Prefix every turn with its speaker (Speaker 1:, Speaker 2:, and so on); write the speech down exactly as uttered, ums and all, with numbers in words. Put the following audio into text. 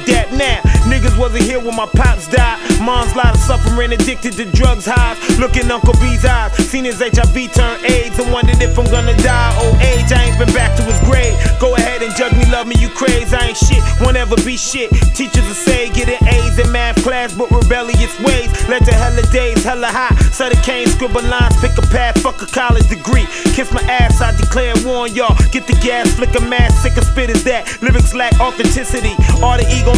Speaker 1: that now. Niggas wasn't here when my pops died. Mom's lot of suffering, addicted to drugs, highs. Look in Uncle B's eyes, seen his H I V turn AIDS, and wondered if I'm gonna die old age. I ain't been back to his grave. Go ahead and judge me, love me, you craze. I ain't shit, won't ever be shit. Teachers will say getting A's in math class, but rebellious ways led to hella days, hella hot. Sutter cane, scribble lines, pick a path, fuck a college degree. Kiss my ass, I declare war on y'all. Get the gas, flick a mask, sick of spit is that. Lyrics lack authenticity, all the ego